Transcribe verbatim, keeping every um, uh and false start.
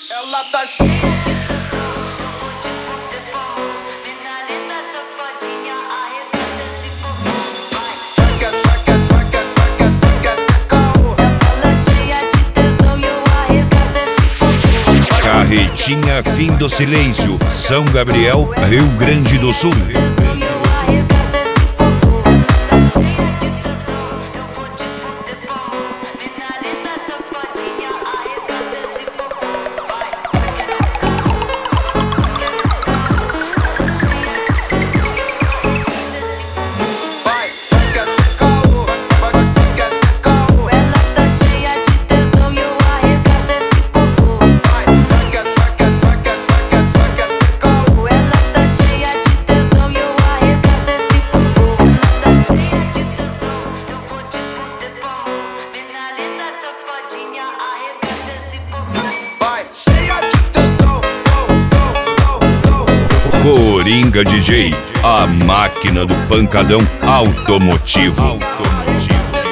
Ela tá cheia. Carretinha Fim do Silêncio, São Gabriel, Rio Grande do Sul. Coringa D J, a máquina do pancadão automotivo. automotivo.